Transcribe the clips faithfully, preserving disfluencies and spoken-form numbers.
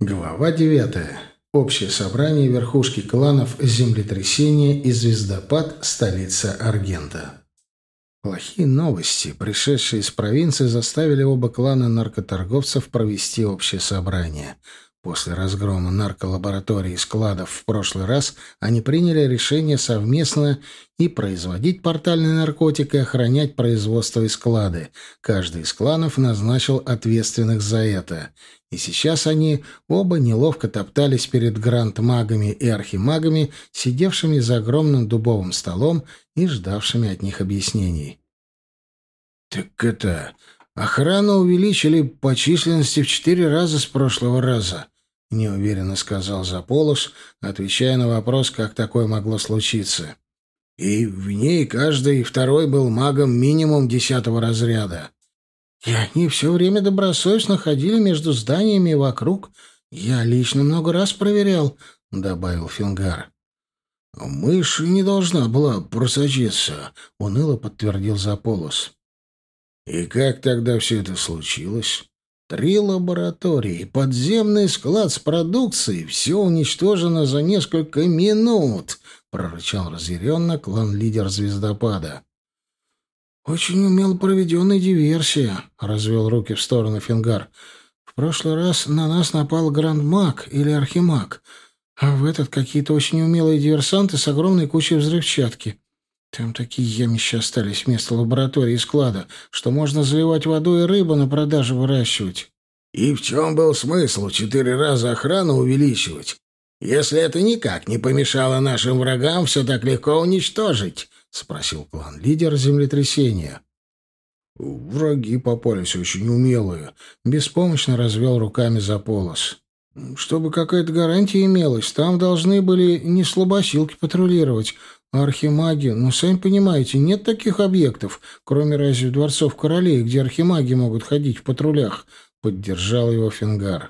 Глава девятая. Общее собрание верхушки кланов землетрясения и звездопад, столица Аргента. Плохие новости, пришедшие из провинции, заставили оба клана наркоторговцев провести общее собрание. После разгрома нарколабораторий и складов в прошлый раз они приняли решение совместно и производить портальный наркотик, и охранять производство и склады. Каждый из кланов назначил ответственных за это. И сейчас они оба неловко топтались перед гранд-магами и архимагами, сидевшими за огромным дубовым столом и ждавшими от них объяснений. «Так это... охрану увеличили по численности в четыре раза с прошлого раза», — неуверенно сказал Заполос, отвечая на вопрос, как такое могло случиться. «И в ней каждый второй был магом минимум десятого разряда. И они все время добросовестно ходили между зданиями и вокруг. Я лично много раз проверял», — добавил Фингар. «Мышь не должна была просочиться», — уныло подтвердил Заполос. «И как тогда все это случилось? Три лаборатории, подземный склад с продукцией, все уничтожено за несколько минут», — прорычал разъяренно клан-лидер звездопада. «Очень умело проведенная диверсия», — развел руки в сторону Фингар. «В прошлый раз на нас напал гранд-маг или архимаг, а в этот какие-то очень умелые диверсанты с огромной кучей взрывчатки. Там такие ямища остались вместо лаборатории и склада, что можно заливать водой и рыбу на продажу выращивать». «И в чем был смысл четыре раза охрану увеличивать, если это никак не помешало нашим врагам все так легко уничтожить?» — спросил клан-лидер землетрясения. «Враги попались очень умелые», — беспомощно развел руками Заполос. «Чтобы какая-то гарантия имелась, там должны были не слабосилки патрулировать, а архимаги. Ну, сами понимаете, нет таких объектов, кроме разве дворцов королей, где архимаги могут ходить в патрулях», — поддержал его Фингар.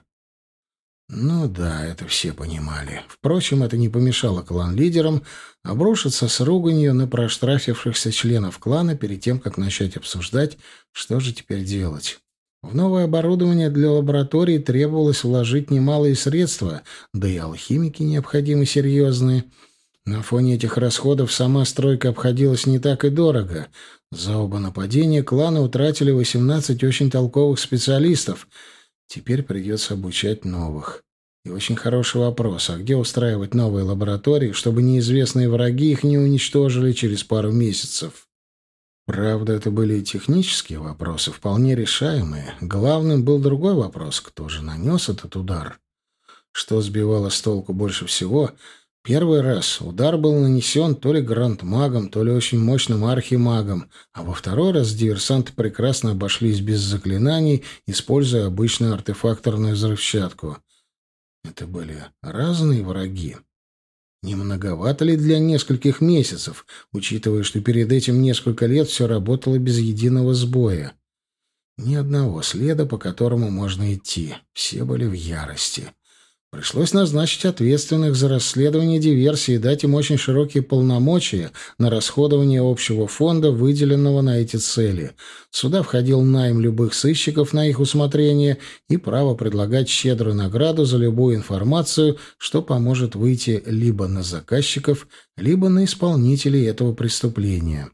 Ну да, это все понимали. Впрочем, это не помешало клан-лидерам обрушиться с руганью на проштрафившихся членов клана перед тем, как начать обсуждать, что же теперь делать. В новое оборудование для лаборатории требовалось вложить немалые средства, да и алхимики необходимы серьезные. На фоне этих расходов сама стройка обходилась не так и дорого. За оба нападения кланы утратили восемнадцать очень толковых специалистов. Теперь придется обучать новых. И очень хороший вопрос, а где устраивать новые лаборатории, чтобы неизвестные враги их не уничтожили через пару месяцев? Правда, это были и технические вопросы, вполне решаемые. Главным был другой вопрос, кто же нанес этот удар? Что сбивало с толку больше всего? Первый раз удар был нанесен то ли гранд-магом, то ли очень мощным архимагом, а во второй раз диверсанты прекрасно обошлись без заклинаний, используя обычную артефакторную взрывчатку. Это были разные враги. Не многовато ли для нескольких месяцев, учитывая, что перед этим несколько лет все работало без единого сбоя? Ни одного следа, по которому можно идти. Все были в ярости. Пришлось назначить ответственных за расследование диверсии и дать им очень широкие полномочия на расходование общего фонда, выделенного на эти цели. Сюда входил найм любых сыщиков на их усмотрение и право предлагать щедрую награду за любую информацию, что поможет выйти либо на заказчиков, либо на исполнителей этого преступления.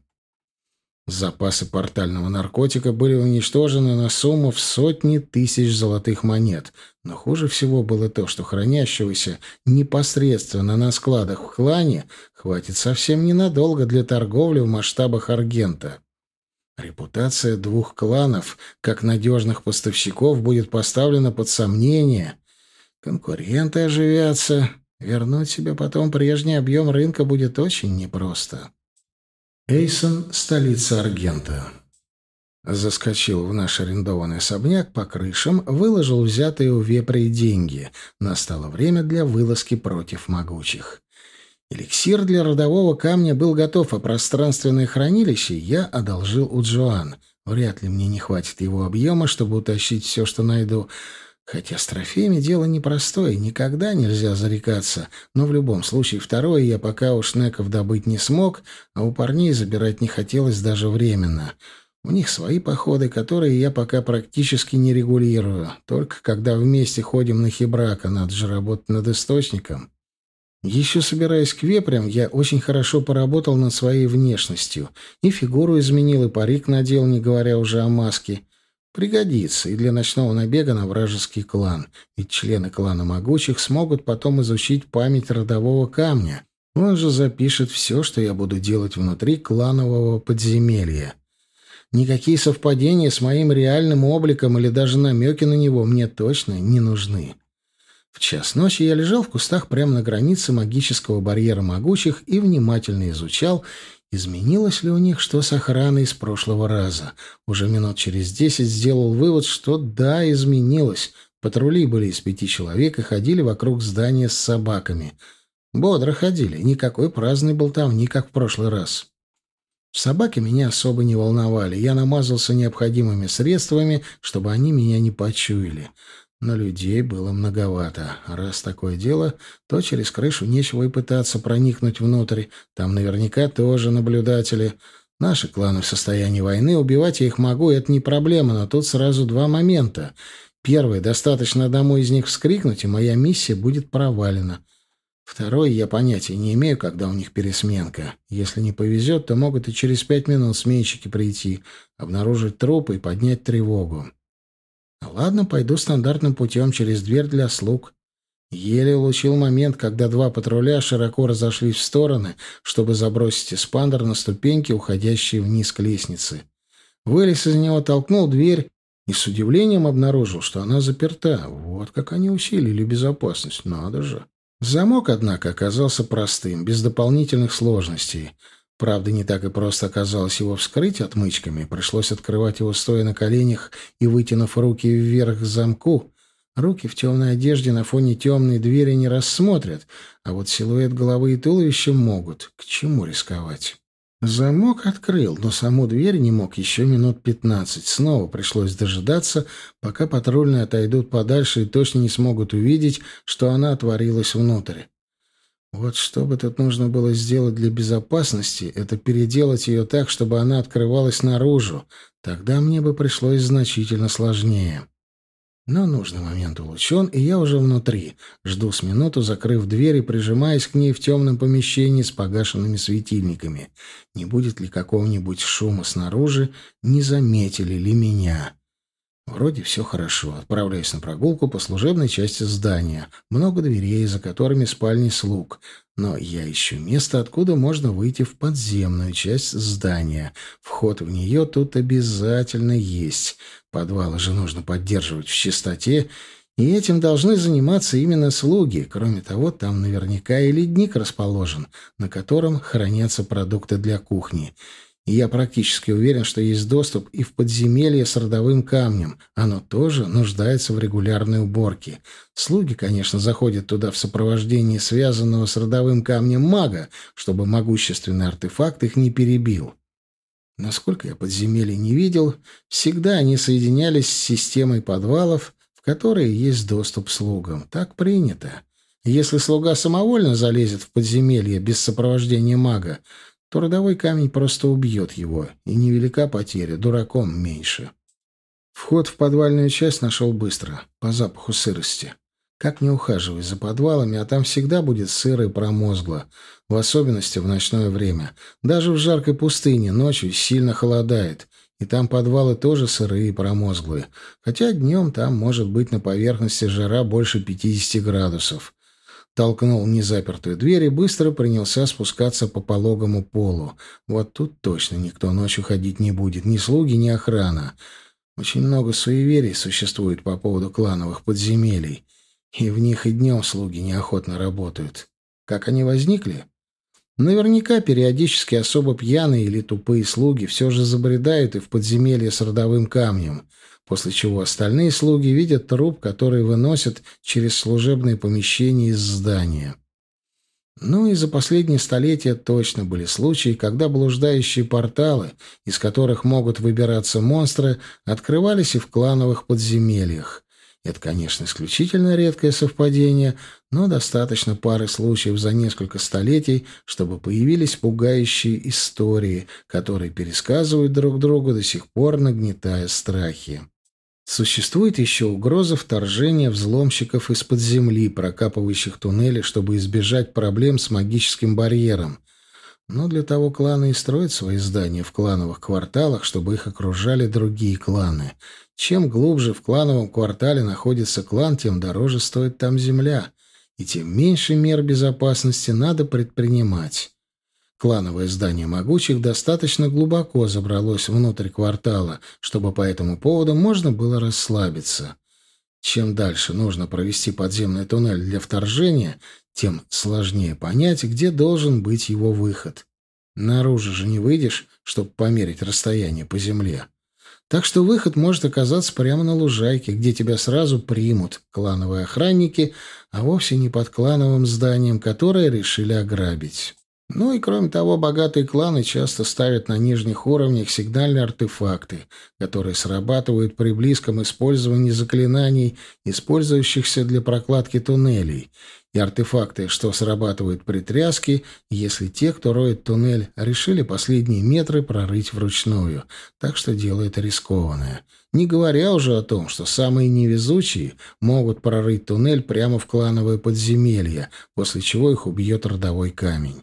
Запасы портального наркотика были уничтожены на сумму в сотни тысяч золотых монет. Но хуже всего было то, что хранящегося непосредственно на складах в клане хватит совсем ненадолго для торговли в масштабах Аргента. Репутация двух кланов, как надежных поставщиков, будет поставлена под сомнение. Конкуренты оживятся. Вернуть себе потом прежний объем рынка будет очень непросто. Эйсон, столица Аргента. Заскочил в наш арендованный особняк по крышам, выложил взятые у вепрей деньги. Настало время для вылазки против могучих. Эликсир для родового камня был готов, а пространственное хранилище я одолжил у Джоан. Вряд ли мне не хватит его объема, чтобы утащить все, что найду. Хотя с трофеями дело непростое, никогда нельзя зарекаться. Но в любом случае второе я пока у шнеков добыть не смог, а у парней забирать не хотелось даже временно. У них свои походы, которые я пока практически не регулирую. Только когда вместе ходим на Хибрака, надо же работать над источником. Еще собираясь к вепрям, я очень хорошо поработал над своей внешностью. И фигуру изменил, и парик надел, не говоря уже о маске. Пригодится и для ночного набега на вражеский клан. Ведь члены клана могучих смогут потом изучить память родового камня. Он же запишет все, что я буду делать внутри кланового подземелья. Никакие совпадения с моим реальным обликом или даже намеки на него мне точно не нужны. В час ночи я лежал в кустах прямо на границе магического барьера могучих и внимательно изучал, изменилось ли у них что с охраной с прошлого раза. Уже минут через десять сделал вывод, что да, изменилось. Патрули были из пяти человек и ходили вокруг здания с собаками. Бодро ходили, никакой праздной болтовни, как в прошлый раз. Собаки меня особо не волновали. Я намазался необходимыми средствами, чтобы они меня не почуяли. Но людей было многовато. Раз такое дело, то через крышу нечего и пытаться проникнуть внутрь. Там наверняка тоже наблюдатели. Наши кланы в состоянии войны, убивать я их могу, это не проблема, но тут сразу два момента. Первый, достаточно одному из них вскрикнуть, и моя миссия будет провалена. Второй, я понятия не имею, когда у них пересменка. Если не повезет, то могут и через пять минут сменщики прийти, обнаружить трупы и поднять тревогу. Ладно, пойду стандартным путем через дверь для слуг. Еле улучил момент, когда два патруля широко разошлись в стороны, чтобы забросить эспандер на ступеньки, уходящие вниз к лестнице. Вылез из него, толкнул дверь и с удивлением обнаружил, что она заперта. Вот как они усилили безопасность, надо же. Замок, однако, оказался простым, без дополнительных сложностей. Правда, не так и просто оказалось его вскрыть отмычками. Пришлось открывать его, стоя на коленях и вытянув руки вверх к замку. Руки в темной одежде на фоне темной двери не рассмотрят, а вот силуэт головы и туловища могут. К чему рисковать? Замок открыл, но саму дверь не мог еще минут пятнадцать. Снова пришлось дожидаться, пока патрульные отойдут подальше и точно не смогут увидеть, что она отворилась внутрь. Вот что бы тут нужно было сделать для безопасности, это переделать ее так, чтобы она открывалась наружу. Тогда мне бы пришлось значительно сложнее. Но нужный момент улучшен, и я уже внутри. Жду с минуту, закрыв дверь и прижимаясь к ней в темном помещении с погашенными светильниками. Не будет ли какого-нибудь шума снаружи, не заметили ли меня? Вроде все хорошо. Отправляюсь на прогулку по служебной части здания. Много дверей, за которыми спальни слуг. Но я ищу место, откуда можно выйти в подземную часть здания. Вход в нее тут обязательно есть. Подвалы же нужно поддерживать в чистоте, и этим должны заниматься именно слуги. Кроме того, там наверняка и ледник расположен, на котором хранятся продукты для кухни. И я практически уверен, что есть доступ и в подземелье с родовым камнем. Оно тоже нуждается в регулярной уборке. Слуги, конечно, заходят туда в сопровождении связанного с родовым камнем мага, чтобы могущественный артефакт их не перебил. Насколько я подземелья не видел, всегда они соединялись с системой подвалов, в которые есть доступ слугам. Так принято. Если слуга самовольно залезет в подземелье без сопровождения мага, то родовой камень просто убьет его, и невелика потеря, дураком меньше. Вход в подвальную часть нашел быстро, по запаху сырости. Как не ухаживай за подвалами, а там всегда будет сыро и промозгло, в особенности в ночное время. Даже в жаркой пустыне ночью сильно холодает, и там подвалы тоже сырые и промозглые, хотя днем там может быть на поверхности жара больше пятидесяти градусов. Толкнул незапертую дверь и быстро принялся спускаться по пологому полу. Вот тут точно никто ночью ходить не будет, ни слуги, ни охрана. Очень много суеверий существует по поводу клановых подземелий, и в них и днем слуги неохотно работают. Как они возникли? Наверняка периодически особо пьяные или тупые слуги все же забредают и в подземелье с родовым камнем, после чего остальные слуги видят труп, который выносят через служебные помещения из здания. Ну и за последние столетия точно были случаи, когда блуждающие порталы, из которых могут выбираться монстры, открывались и в клановых подземельях. Это, конечно, исключительно редкое совпадение, но достаточно пары случаев за несколько столетий, чтобы появились пугающие истории, которые пересказывают друг другу, до сих пор нагнетая страхи. Существует еще угроза вторжения взломщиков из-под земли, прокапывающих туннели, чтобы избежать проблем с магическим барьером. Но для того кланы и строят свои здания в клановых кварталах, чтобы их окружали другие кланы. Чем глубже в клановом квартале находится клан, тем дороже стоит там земля, и тем меньше мер безопасности надо предпринимать. Клановое здание могучих достаточно глубоко забралось внутрь квартала, чтобы по этому поводу можно было расслабиться. Чем дальше нужно провести подземный туннель для вторжения, тем сложнее понять, где должен быть его выход. Наружу же не выйдешь, чтобы померить расстояние по земле. Так что выход может оказаться прямо на лужайке, где тебя сразу примут клановые охранники, а вовсе не под клановым зданием, которое решили ограбить. Ну и кроме того, богатые кланы часто ставят на нижних уровнях сигнальные артефакты, которые срабатывают при близком использовании заклинаний, использующихся для прокладки туннелей, и артефакты, что срабатывают при тряске, если те, кто роет туннель, решили последние метры прорыть вручную, так что дело это рискованное. Не говоря уже о том, что самые невезучие могут прорыть туннель прямо в клановое подземелье, после чего их убьет родовой камень.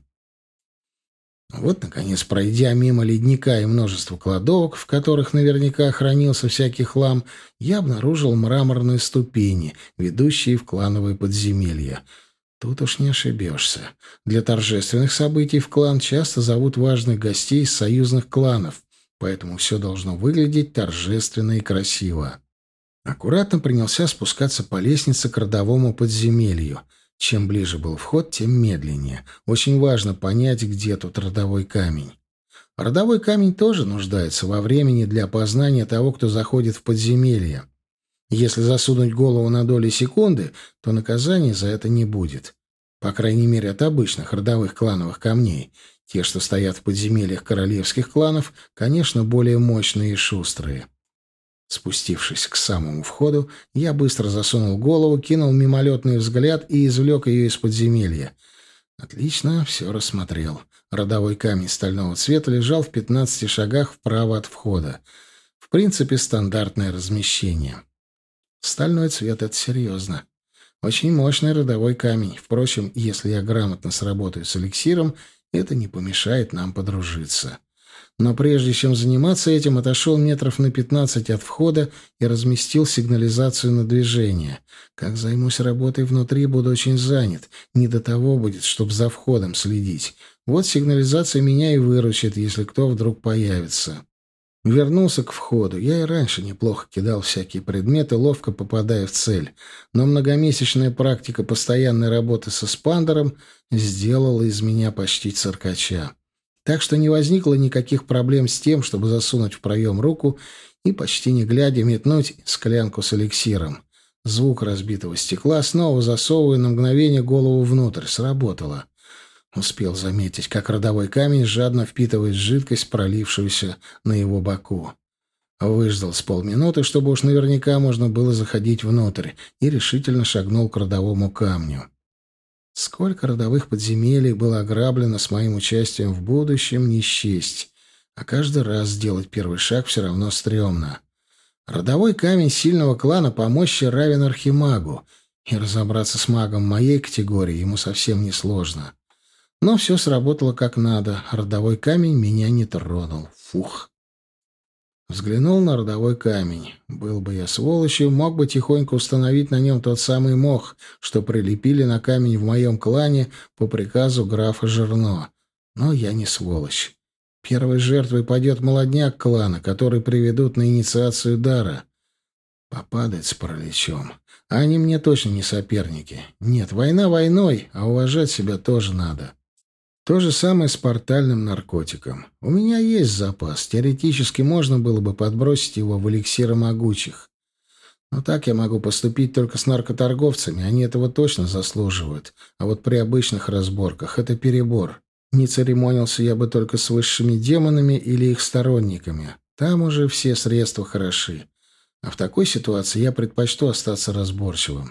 Вот, наконец, пройдя мимо ледника и множества кладовок, в которых наверняка хранился всякий хлам, я обнаружил мраморные ступени, ведущие в клановые подземелья. Тут уж не ошибешься. Для торжественных событий в клан часто зовут важных гостей из союзных кланов, поэтому все должно выглядеть торжественно и красиво. Аккуратно принялся спускаться по лестнице к родовому подземелью. Чем ближе был вход, тем медленнее. Очень важно понять, где тут родовой камень. Родовой камень тоже нуждается во времени для опознания того, кто заходит в подземелье. Если засунуть голову на доли секунды, то наказания за это не будет. По крайней мере, от обычных родовых клановых камней. Те, что стоят в подземельях королевских кланов, конечно, более мощные и шустрые. Спустившись к самому входу, я быстро засунул голову, кинул мимолетный взгляд и извлек ее из подземелья. Отлично, все рассмотрел. Родовой камень стального цвета лежал в пятнадцати шагах вправо от входа. В принципе, стандартное размещение. Стальной цвет — это серьезно. Очень мощный родовой камень. Впрочем, если я грамотно сработаю с эликсиром, это не помешает нам подружиться. Но прежде чем заниматься этим, отошел метров на пятнадцать от входа и разместил сигнализацию на движение. Как займусь работой внутри, буду очень занят. Не до того будет, чтобы за входом следить. Вот сигнализация меня и выручит, если кто вдруг появится. Вернулся к входу. Я и раньше неплохо кидал всякие предметы, ловко попадая в цель. Но многомесячная практика постоянной работы со спандером сделала из меня почти циркача. Так что не возникло никаких проблем с тем, чтобы засунуть в проем руку и, почти не глядя, метнуть склянку с эликсиром. Звук разбитого стекла, снова засовывая на мгновение голову внутрь. Сработало. Успел заметить, как родовой камень жадно впитывает жидкость, пролившуюся на его боку. Выждал с полминуты, чтобы уж наверняка можно было заходить внутрь, и решительно шагнул к родовому камню. Сколько родовых подземелий было ограблено с моим участием в будущем, не счесть. А каждый раз сделать первый шаг все равно стрёмно. Родовой камень сильного клана по мощи равен архимагу, и разобраться с магом моей категории ему совсем не сложно. Но все сработало как надо. Родовой камень меня не тронул. Фух. Взглянул на родовой камень. Был бы я сволочью, мог бы тихонько установить на нем тот самый мох, что прилепили на камень в моем клане по приказу графа Жерно. Но я не сволочь. Первой жертвой пойдет молодняк клана, который приведут на инициацию дара. Попадает с параличом. А они мне точно не соперники. Нет, война войной, а уважать себя тоже надо. То же самое с портальным наркотиком. У меня есть запас. Теоретически можно было бы подбросить его в эликсиры могучих. Но так я могу поступить только с наркоторговцами. Они этого точно заслуживают. А вот при обычных разборках это перебор. Не церемонился я бы только с высшими демонами или их сторонниками. Там уже все средства хороши. А в такой ситуации я предпочту остаться разборчивым.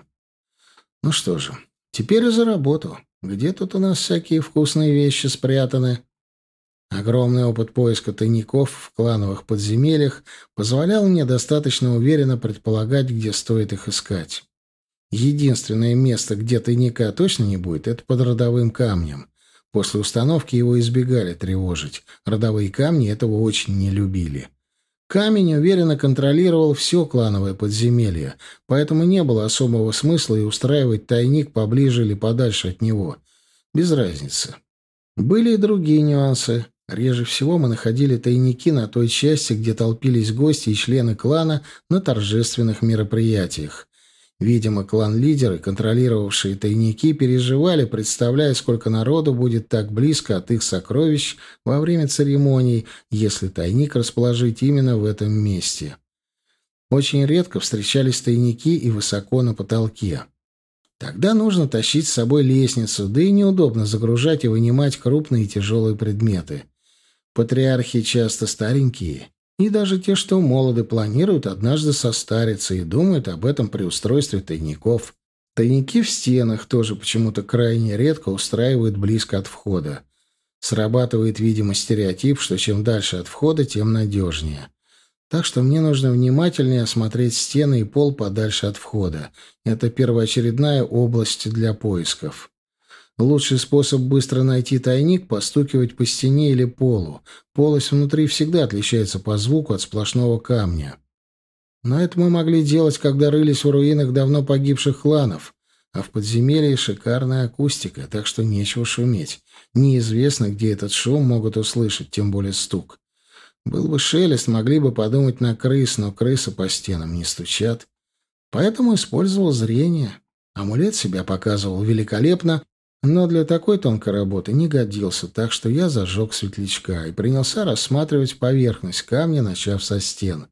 Ну что же, теперь и за работу. Где тут у нас всякие вкусные вещи спрятаны? Огромный опыт поиска тайников в клановых подземельях позволял мне достаточно уверенно предполагать, где стоит их искать. Единственное место, где тайника точно не будет, это под родовым камнем. После установки его избегали тревожить. Родовые камни этого очень не любили. Камень уверенно контролировал все клановое подземелье, поэтому не было особого смысла и устраивать тайник поближе или подальше от него. Без разницы. Были и другие нюансы. Реже всего мы находили тайники на той части, где толпились гости и члены клана на торжественных мероприятиях. Видимо, клан-лидеры, контролировавшие тайники, переживали, представляя, сколько народу будет так близко от их сокровищ во время церемоний, если тайник расположить именно в этом месте. Очень редко встречались тайники и высоко на потолке. Тогда нужно тащить с собой лестницу, да и неудобно загружать и вынимать крупные и тяжелые предметы. Патриархи часто старенькие, и даже те, что молоды, планируют однажды состариться и думают об этом при устройстве тайников. Тайники в стенах тоже почему-то крайне редко устраивают близко от входа. Срабатывает, видимо, стереотип, что чем дальше от входа, тем надежнее. Так что мне нужно внимательнее осмотреть стены и пол подальше от входа. Это первоочередная область для поисков. Лучший способ быстро найти тайник — постукивать по стене или полу. Полость внутри всегда отличается по звуку от сплошного камня. Но это мы могли делать, когда рылись в руинах давно погибших кланов. А в подземелье шикарная акустика, так что нечего шуметь. Неизвестно, где этот шум могут услышать, тем более стук. Был бы шелест, могли бы подумать на крыс, но крысы по стенам не стучат. Поэтому использовал зрение. Амулет себя показывал великолепно, но для такой тонкой работы не годился, так что я зажег светлячка и принялся рассматривать поверхность камня, начав со стен.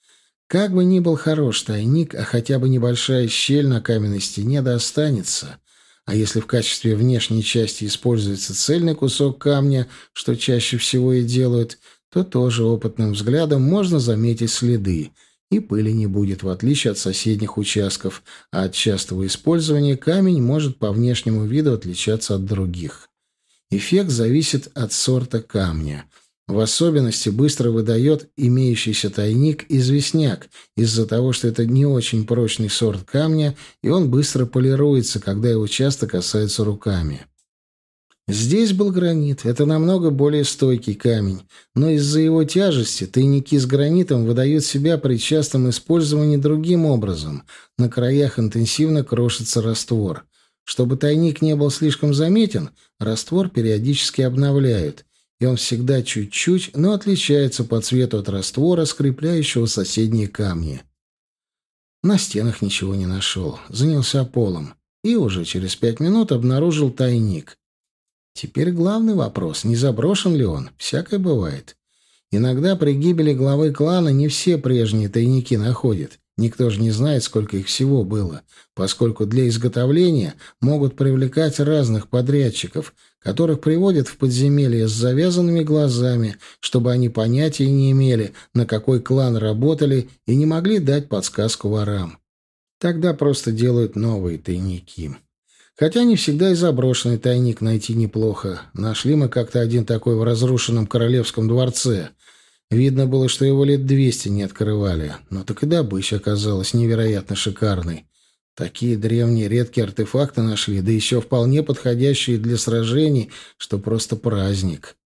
Как бы ни был хорош тайник, а хотя бы небольшая щель на каменной стене да останется. А если в качестве внешней части используется цельный кусок камня, что чаще всего и делают, то тоже опытным взглядом можно заметить следы, и пыли не будет, в отличие от соседних участков, а от частого использования камень может по внешнему виду отличаться от других. Эффект зависит от сорта камня. В особенности быстро выдает имеющийся тайник известняк, из-за того, что это не очень прочный сорт камня, и он быстро полируется, когда его часто касаются руками. Здесь был гранит. Это намного более стойкий камень, но из-за его тяжести тайники с гранитом выдают себя при частом использовании другим образом. На краях интенсивно крошится раствор. Чтобы тайник не был слишком заметен, раствор периодически обновляют, и он всегда чуть-чуть, но отличается по цвету от раствора, скрепляющего соседние камни. На стенах ничего не нашел. Занялся полом. И уже через пять минут обнаружил тайник. Теперь главный вопрос, не заброшен ли он? Всякое бывает. Иногда при гибели главы клана не все прежние тайники находят. Никто же не знает, сколько их всего было, поскольку для изготовления могут привлекать разных подрядчиков, которых приводят в подземелье с завязанными глазами, чтобы они понятия не имели, на какой клан работали, и не могли дать подсказку ворам. Тогда просто делают новые тайники. Хотя не всегда и заброшенный тайник найти неплохо. Нашли мы как-то один такой в разрушенном королевском дворце. Видно было, что его лет двести не открывали. Но так и добыча оказалась невероятно шикарной. Такие древние редкие артефакты нашли, да еще вполне подходящие для сражений, что просто праздник.